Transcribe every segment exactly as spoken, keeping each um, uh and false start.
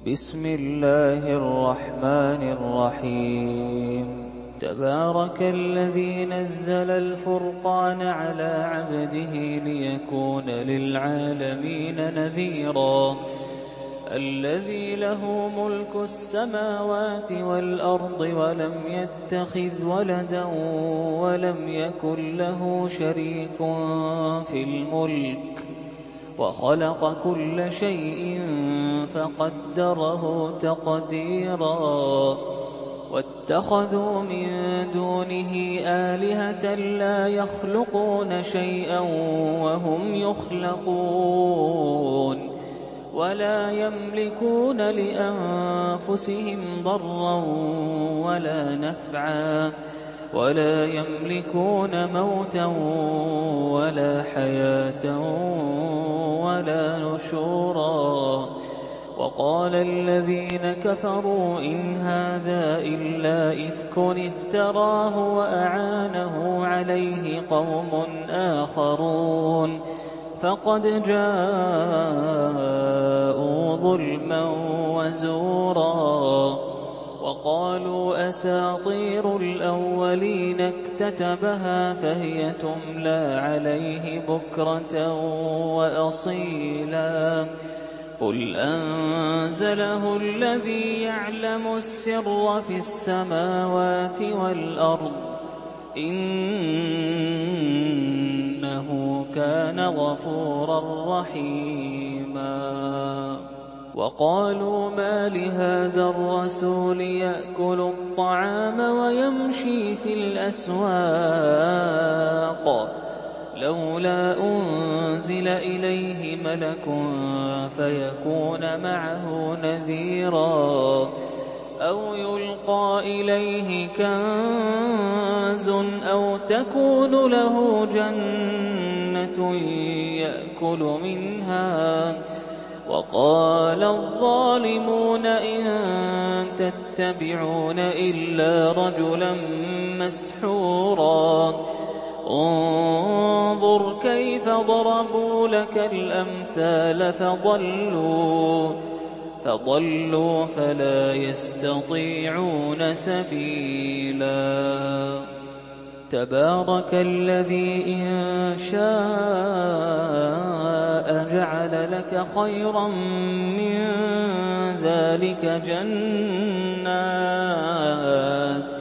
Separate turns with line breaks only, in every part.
بسم الله الرحمن الرحيم تبارك الذي نزل الفرقان على عبده ليكون للعالمين نذيرا الذي له ملك السماوات والأرض ولم يتخذ ولدا ولم يكن له شريك في الملك وخلق كل شيء فقدره تقديرا واتخذوا من دونه آلهة لا يخلقون شيئا وهم يخلقون ولا يملكون لأنفسهم ضرا ولا نفعا ولا يملكون موتا ولا حياة ولا نشورا وقال الذين كفروا إن هذا إلا إفك افتراه وأعانه عليه قوم آخرون فقد جاءوا ظلما وزورا وقالوا أساطير الأولين اكتتبها فهي تملى عليه بكرة وأصيلا قل أنزله الذي يعلم السر في السماوات والأرض إنه كان غفورا رحيما وقالوا ما لهذا الرسول يأكل الطعام ويمشي في الأسواق لولا أنزل إليه ملك فيكون معه نذيرا أو يلقى إليه كنز أو تكون له جنة يأكل منها وقال الظالمون إن تتبعون إلا رجلا مسحورا انظر كيف ضربوا لك الأمثال فضلوا فضلوا فلا يستطيعون سبيلا تبارك الذي إن شاء جعل لك خيرا من ذلك جنات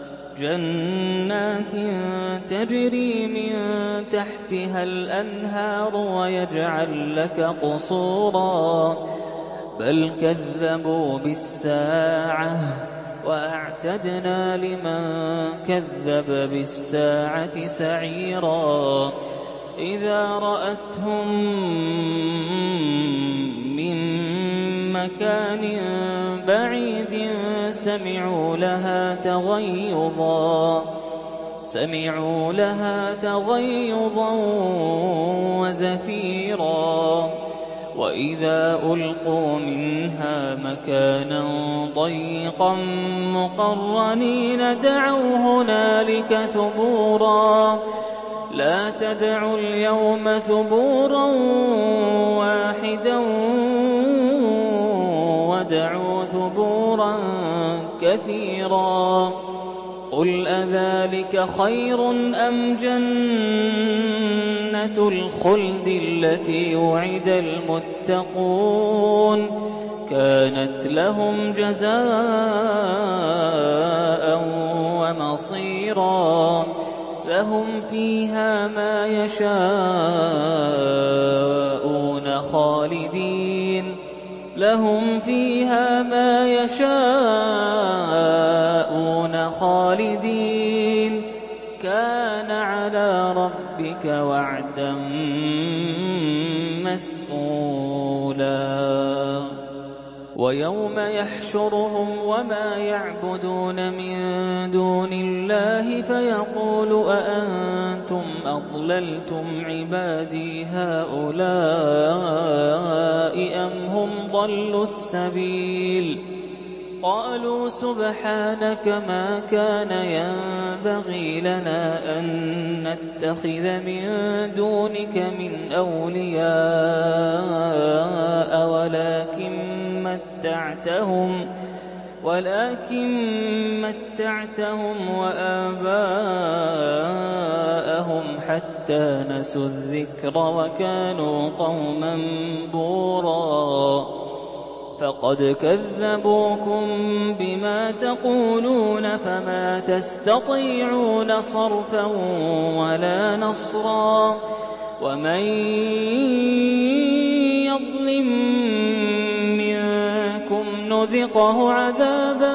جنات تجري من تحتها الأنهار ويجعل لك قصورا بل كذبوا بالساعة وأعتدنا لمن كذب بالساعة سعيرا إذا رأتهم من مكان بعيد سمعوا لها تغيظا سمعوا لها تغيظا وزفيرا وإذا ألقوا منها مكانا ضيقا مقرنين دعوا هنالك ثبورا لا تدعوا اليوم ثبورا واحدا ودعوا ثبورا كثيرا قل أذلك خير أم جنة الخلد التي وعد المتقون كانت لهم جزاء ومصيرا لهم فيها ما يشاءون خالدين لهم فيها ما يشاءون خالدين كان على ربك وعدا مسئولا ويوم يحشرهم وما يعبدون من دون الله فيقول أأنتم أضللتم عبادي هؤلاء أم هم ضلوا السبيل قالوا سبحانك ما كان ينبغي لنا أن نتخذ من دونك من أولياء ولكن متعتهم ولكن متعتهم وآباءهم حتى نسوا الذكر وكانوا قوما بورا فقد كذبوكم بما تقولون فما تستطيعون صرفا ولا نصرا ومن يظلم منكم نذقه عذابا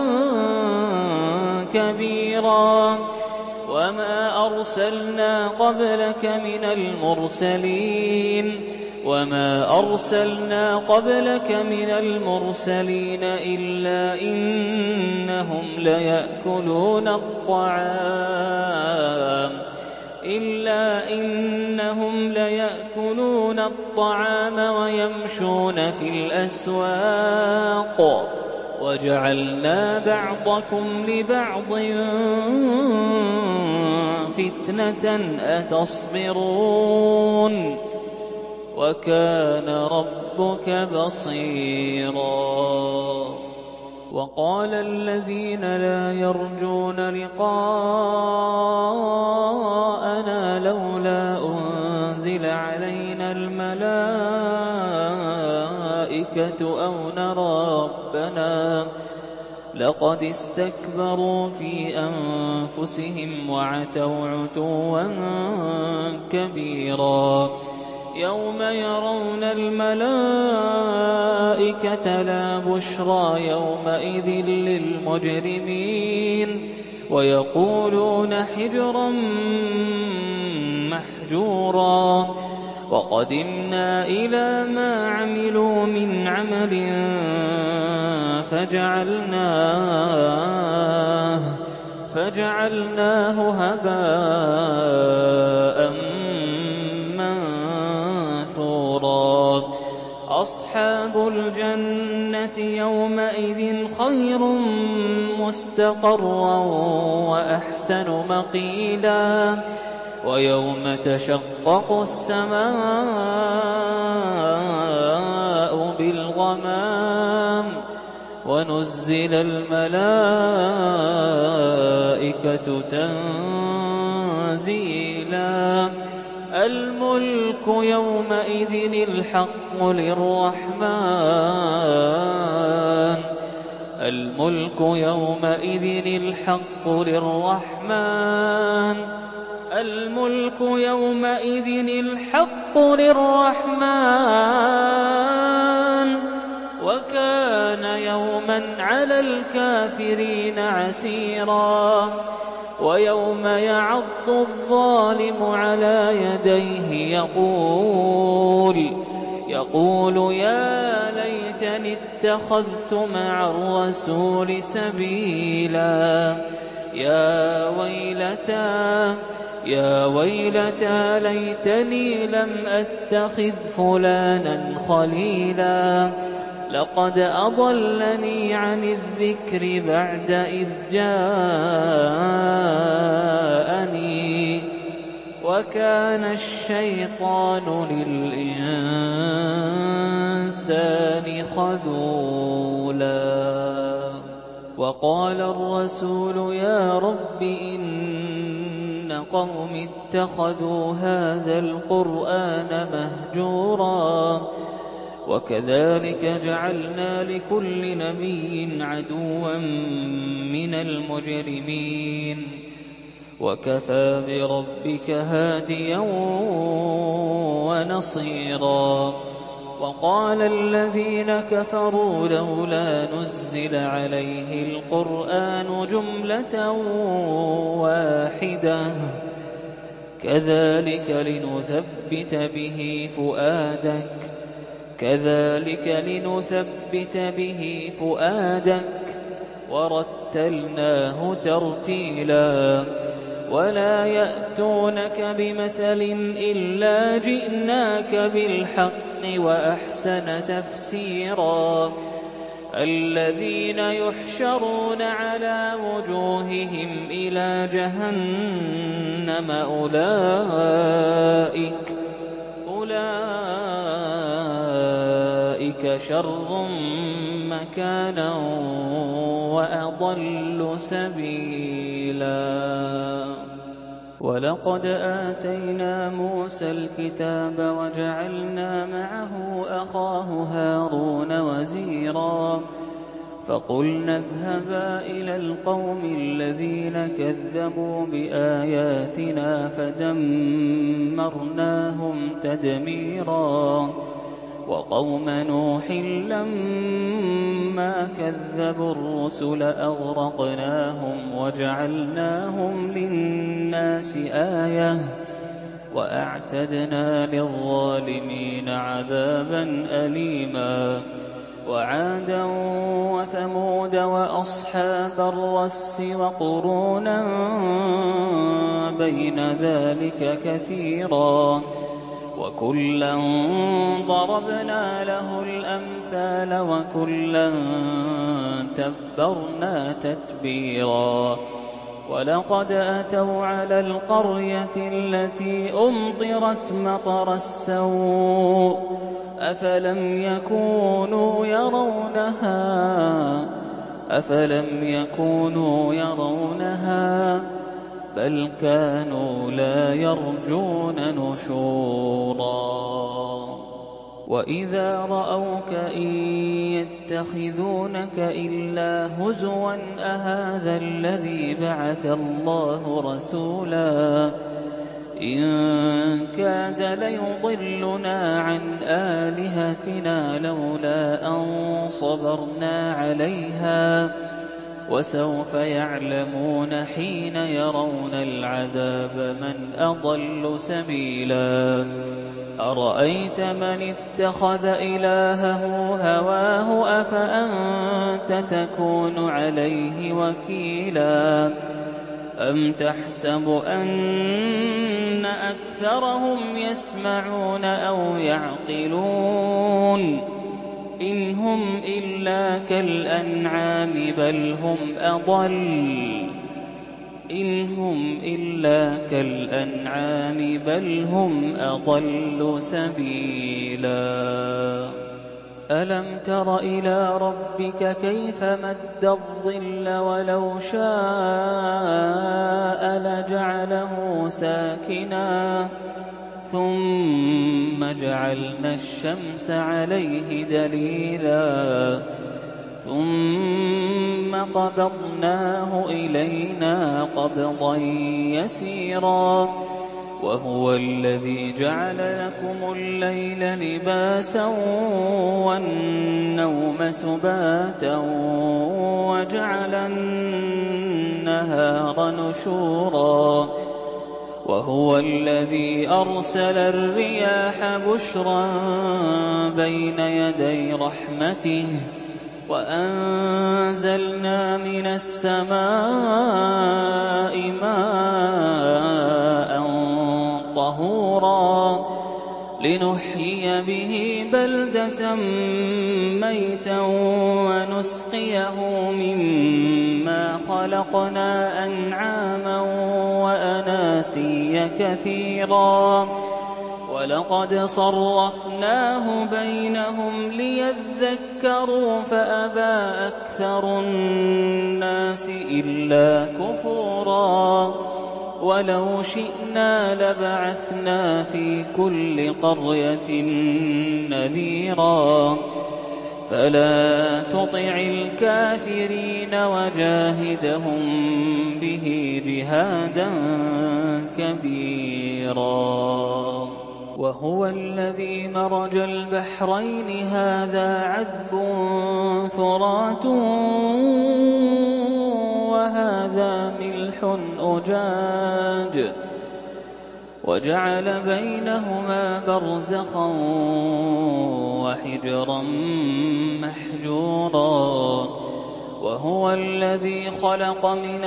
كبيرا وما أرسلنا قبلك من المرسلين وما أرسلنا قبلك من المرسلين إلا إنهم ليأكلون الطعام إلا إنهم ليأكلون الطعام ويمشون في الأسواق وجعلنا بعضكم لبعض فتنة أتصبرون وكان ربك بصيرا وقال الذين لا يرجون لقاءنا لولا أنزل علينا الملائكة أو نرى ربنا لقد استكبروا في أنفسهم وعتوا عتوا كبيرا يوم يرون الملائكة لا بشرى يومئذ للمجرمين ويقولون حجرا محجورا وقدمنا إلى ما عملوا من عمل فجعلناه فجعلناه هباء منثورا أصحاب الجنة يومئذ خير مستقرا وأحسن مقيلا ويوم تشقق السماء بالغمام ونزل الملائكة تنزيلا الملك يومئذ الحق للرحمن الملك يومئذ الحق للرحمن الملك يومئذ الحق للرحمن وكان يوما على الكافرين عسيرا ويوم يعض الظالم على يديه يقول يقول يا ليتني اتخذت مع الرسول سبيلا يا ويلتى يا ويلتى ليتني لم أتخذ فلانا خليلا لقد أضلني عن الذكر بعد إذ جاءني وكان الشيطان للإنسان خذولا وقال الرسول يا رب إن قوم اتخذوا هذا القرآن مهجورا وكذلك جعلنا لكل نبي عدوا من المجرمين وكفى بربك هاديا ونصيرا وقال الذين كفروا لولا نزل عليه القرآن جملة واحدة كذلك لنثبت به فؤادك كذلك لنثبت به فؤادك ورتلناه ترتيلا ولا يأتونك بمثل إلا جئناك بالحق وأحسن تفسيرا الذين يحشرون على وجوههم إلى جهنم أولئك أولئك أُولَٰئِكَ شَرٌّ مَّكَانًا وَأَضَلُّ سَبِيلًا وَلَقَدْ آتَيْنَا مُوسَى الْكِتَابَ وَجَعَلْنَا مَعَهُ أَخَاهُ هَارُونَ وَزِيرًا فَقُلْنَا اذْهَبَا إِلَى الْقَوْمِ الَّذِينَ كَذَّبُوا بِآيَاتِنَا فَدَمَّرْنَاهُمْ تَدْمِيرًا وَقَوْمَ نُوحٍ لَّمَّا كَذَّبُوا الرُّسُلَ أَغْرَقْنَاهُمْ وَجَعَلْنَاهُمْ لِلنَّاسِ آيَةً وَأَعْتَدْنَا لِلظَّالِمِينَ عَذَابًا أَلِيمًا وَعَادًا وَثَمُودَ وَأَصْحَابَ الرَّسِّ وَقُرُونًا بَيْنَ ذَٰلِكَ كَثِيرًا وَكُلًّا ضَرَبْنَا لَهُ الْأَمْثَالَ وَكُلًّا تَبَّرْنَا تَتْبِيرًا وَلَقَدْ أَتَوْا عَلَى الْقَرْيَةِ الَّتِي أُمْطِرَتْ مَطَرَ السَّوْءِ أَفَلَمْ يَكُونُوا يَرَوْنَهَا أَفَلَمْ يَكُونُوا يَرَوْنَهَا بَلْ كَانُوا لَا يَرْجُونَ نُشُورًا وَإِذَا رَأَوْكَ إِن يَتَّخِذُونَكَ إِلَّا هُزُوًا أَهَٰذَا الَّذِي بَعَثَ اللَّهُ رَسُولًا إِن كَادَ لَيُضِلُّنَا عَنْ آلِهَتِنَا لَوْلَا أَن صَبَرْنَا عَلَيْهَا وَسَوْفَ يَعْلَمُونَ حِينَ يَرَوْنَ الْعَذَابَ مَنْ أَضَلُّ سَبِيلًا أَرَأَيْتَ مَنِ اتَّخَذَ إِلَٰهَهُ هَوَاهُ أَفَأَنتَ تَكُونُ عَلَيْهِ وَكِيلًا أَمْ تَحْسَبُ أَنَّ أَكْثَرَهُمْ يَسْمَعُونَ أَوْ يَعْقِلُونَ إِنْ هُمْ إِلَّا كَالْأَنْعَامِ بَلْ هُمْ أَضَلُّ إِنْ هُمْ إِلَّا كَالْأَنْعَامِ بَلْ هُمْ أَضَلُّ سَبِيلًا أَلَمْ تَرَ إِلَىٰ رَبِّكَ كَيْفَ مَدَّ الظِّلَّ وَلَوْ شَاءَ لَجَعَلَهُ سَاكِنًا ثُمَّ جَعَلْنَا الشَّمْسَ عَلَيْهِ دَلِيلًا ثُمَّ قَبَضْنَاهُ إِلَيْنَا قَبْضًا يَسِيرًا وَهُوَ الَّذِي جَعَلَ لَكُمُ اللَّيْلَ لِبَاسًا وَالنَّوْمَ سُبَاتًا وَجَعَلَ النَّهَارَ نُشُورًا وَهُوَ الَّذِي أَرْسَلَ الرِّيَاحَ بُشْرًا بَيْنَ يَدَيْ رَحْمَتِهِ وَأَنزَلْنَا مِنَ السَّمَاءِ مَاءً طَهُورًا لِّنُحْيِيَ بِهِ بَلْدَةً مَّيْتًا وَنُسْقِيَهُ مِمَّا خَلَقْنَا أَنْعَامًا وَأَنَاسِيَّ كَثِيرًا وَلَقَدْ صَرَّفْنَاهُ بَيْنَهُمْ لِيَذَّكَّرُوا فَأَبَىٰ أَكْثَرُ النَّاسِ إِلَّا كُفُورًا وَلَوْ شِئْنَا لَبَعَثْنَا فِي كُلِّ قَرْيَةٍ نَّذِيرًا فَلَا تُطِعِ الْكَافِرِينَ وَجَاهِدْهُم بِهِ جِهَادًا كَبِيرًا وَهُوَ الَّذِي مَرَجَ الْبَحْرَيْنِ هَٰذَا عَذْبٌ فُرَاتٌ وَهَٰذَا مِلْحٌ أُجَاجٌ وَجَعَلَ بَيْنَهُمَا بَرْزَخًا وَحِجْرًا مَّحْجُورًا وَهُوَ الَّذِي خَلَقَ مِنَ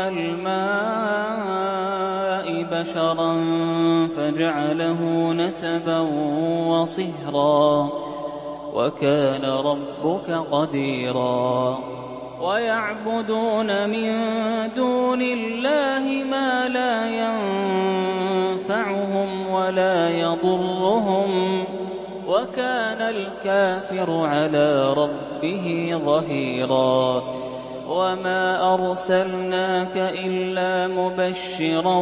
الْمَاءِ بَشَرًا فَجَعَلَهُ نَسَبًا وَصِهْرًا وَكَانَ رَبُّكَ قَدِيرًا وَيَعْبُدُونَ مِن دُونِ اللَّهِ مَا لَا يَنفَعُهُمْ وَلَا يَضُرُّهُمْ وَكَانَ الْكَافِرُ عَلَىٰ رَبِّهِ ظَهِيرًا وَمَا أَرْسَلْنَاكَ إِلَّا مُبَشِّرًا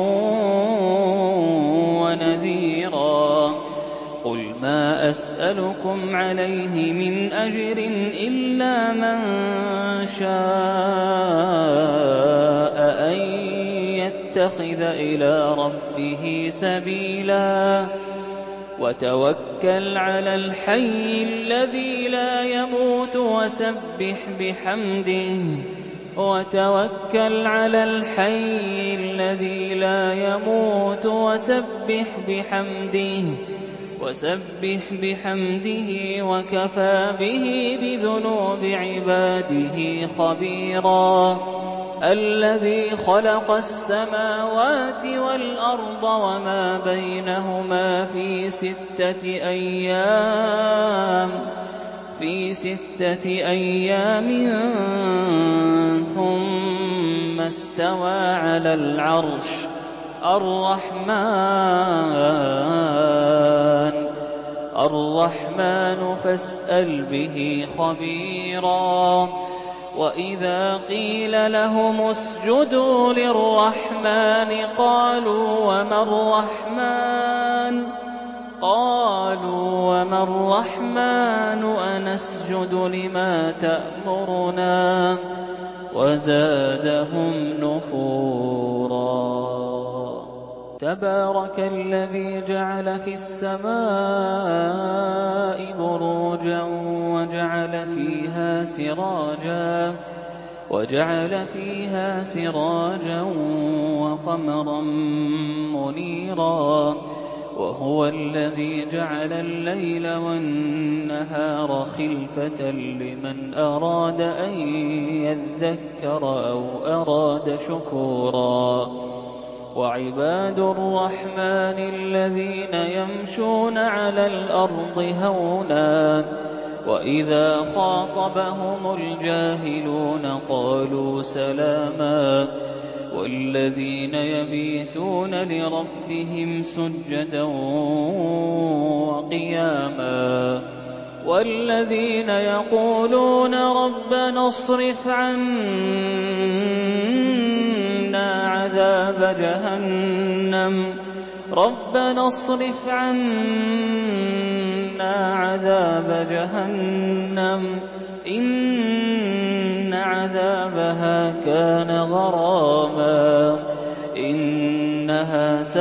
وَنَذِيرًا قُلْ مَا أَسْأَلُكُمْ عَلَيْهِ مِنْ أَجْرٍ إِلَّا مَن شَاءَ أَن يَتَّخِذَ إِلَىٰ رَبِّهِ سَبِيلًا وَتَوَكَّلْ عَلَى الْحَيِّ الَّذِي لَا يَمُوتُ وَسَبِّحْ بِحَمْدِهِ وَتَوَكَّلْ عَلَى الْحَيِّ الَّذِي لَا يَمُوتُ وَسَبِّحْ بِحَمْدِهِ وَسَبِّحْ بِحَمْدِهِ وَكَفَىٰ بِهِ بِذُنُوبِ عِبَادِهِ خَبِيرًا الَّذِي خَلَقَ السَّمَاوَاتِ وَالْأَرْضَ وَمَا بَيْنَهُمَا فِي سِتَّةِ أَيَّامٍ في ستة أيام ثُمَّ اسْتَوَىٰ عَلَى الْعَرْشِ الرَّحْمَٰنُ الرَّحْمَٰنُ فَاسْأَلْ بِهِ خَبِيرًا وَإِذَا قِيلَ لَهُمُ اسْجُدُوا لِلرَّحْمَٰنِ قَالُوا وَمَا الرَّحْمَٰنُ قَالُوا وَمَا الرَّحْمَٰنُ أَنَسْجُدُ لِمَا تَأْمُرُنَا وَزَادَهُمْ نُفُورًا تَبَارَكَ الَّذِي جَعَلَ فِي السَّمَاءِ بُرُوجًا وَجَعَلَ فِيهَا سِرَاجًا وَجَعَلَ فِيهَا سِرَاجًا وَقَمَرًا مُّنِيرًا وَهُوَ الَّذِي جَعَلَ اللَّيْلَ وَالنَّهَارَ خِلْفَةً لِّمَنْ أَرَادَ أَن يَذَّكَّرَ أَوْ أَرَادَ شُكُورًا وَعِبَادُ الرَّحْمَٰنِ الَّذِينَ يَمْشُونَ عَلَى الْأَرْضِ هَوْنًا وَإِذَا خَاطَبَهُمُ الْجَاهِلُونَ قَالُوا سَلَامًا وَالَّذِينَ يَبِيتُونَ لِرَبِّهِمْ سُجَّدًا وَقِيَامًا وَالَّذِينَ يَقُولُونَ رَبَّنَا اصْرِفْ عَنَّا عَذَابَ جَهَنَّمَ رَبَّنَا اصْرِفْ عَنَّا عَذَابَ جَهَنَّمَ إِنَّ عَذَابَهَا كَانَ غَرَامًا إِنَّهَا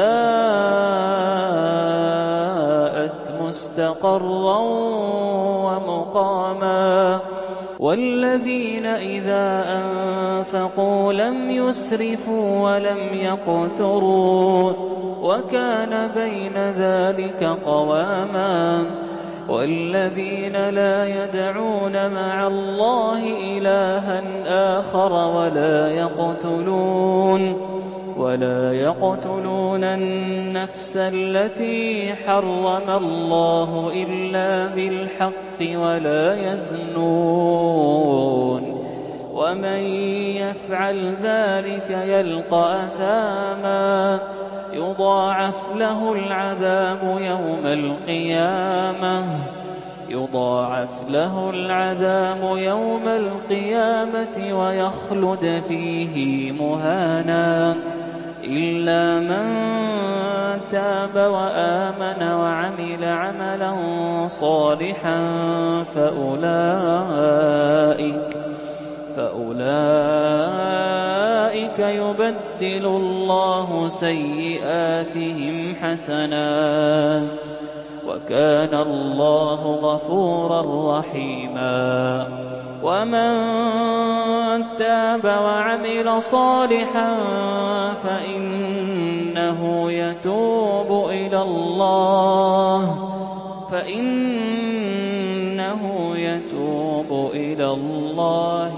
سَاءَتْ مُسْتَقَرًّا وَمُقَامًا وَالَّذِينَ إِذَا أَنفَقُوا لَمْ يُسْرِفُوا وَلَمْ يَقْتُرُوا وَكَانَ بَيْنَ ذَٰلِكَ قَوَامًا وَالَّذِينَ لَا يَدْعُونَ مَعَ اللَّهِ إِلَٰهًا آخَرَ وَلَا يَقْتُلُونَ وَلَا يَقْتُلُونَ النَّفْسَ الَّتِي حَرَّمَ اللَّهُ إِلَّا بِالْحَقِّ وَلَا يَزْنُونَ وَمَن يَفْعَلْ ذَٰلِكَ يَلْقَ أَثَامًا يُضَاعَفْ لَهُ الْعَذَابُ يَوْمَ الْقِيَامَةِ يُضَاعَفْ لَهُ الْعَذَابُ يَوْمَ الْقِيَامَةِ وَيَخْلُدْ فِيهِ مُهَانًا إِلَّا مَن تَابَ وَآمَنَ وَعَمِلَ عَمَلًا صَالِحًا فَأُولَٰئِكَ فَأُولَٰئِكَ يُبَدِّلُ اللَّهُ سَيِّئَاتِهِمْ حَسَنَاتٍ وَكَانَ اللَّهُ غَفُورًا رَّحِيمًا وَمَن تَابَ وَعَمِلَ صَالِحًا فَإِنَّهُ يَتُوبُ إِلَى اللَّهِ فَإِنَّهُ يَتُوبُ إِلَى اللَّهِ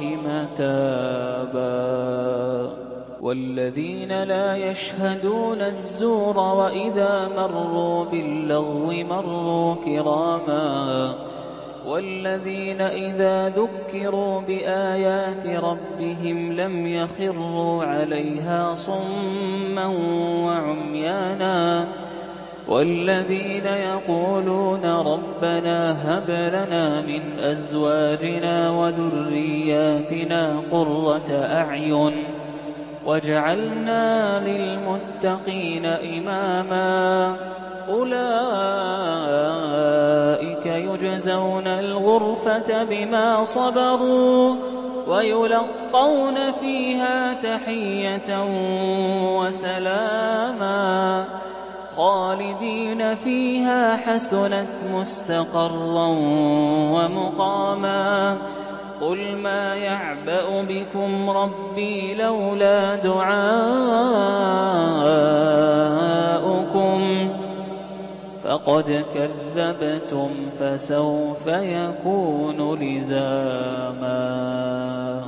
مَتَابًا وَالَّذِينَ لَا يَشْهَدُونَ الزُّورَ وَإِذَا مَرُّوا بِاللَّغْوِ مَرُّوا كِرَامًا وَالَّذِينَ إِذَا ذُكِّرُوا بِآيَاتِ رَبِّهِمْ لَمْ يَخِرُّوا عَلَيْهَا صُمًّا وَعُمْيَانًا وَالَّذِينَ يَقُولُونَ رَبَّنَا هَبْ لَنَا مِنْ أَزْوَاجِنَا وَذُرِّيَّاتِنَا قُرَّةَ أَعْيُنٍ وَاجْعَلْنَا لِلْمُتَّقِينَ إِمَامًا أُولَٰئِكَ يُجْزَوْنَ الْغُرْفَةَ بِمَا صَبَرُوا وَيُلَقَّوْنَ فِيهَا تَحِيَّةً وَسَلَامًا خَالِدِينَ فِيهَا حَسُنَتْ مُسْتَقَرًّا وَمُقَامًا قُلْ مَا يَعْبَأُ بِكُمْ رَبِّي لَوْلَا دُعَاؤُكُمْ فَقَدْ كَذَّبْتُمْ فَسَوْفَ يَكُونُ لِزَامًا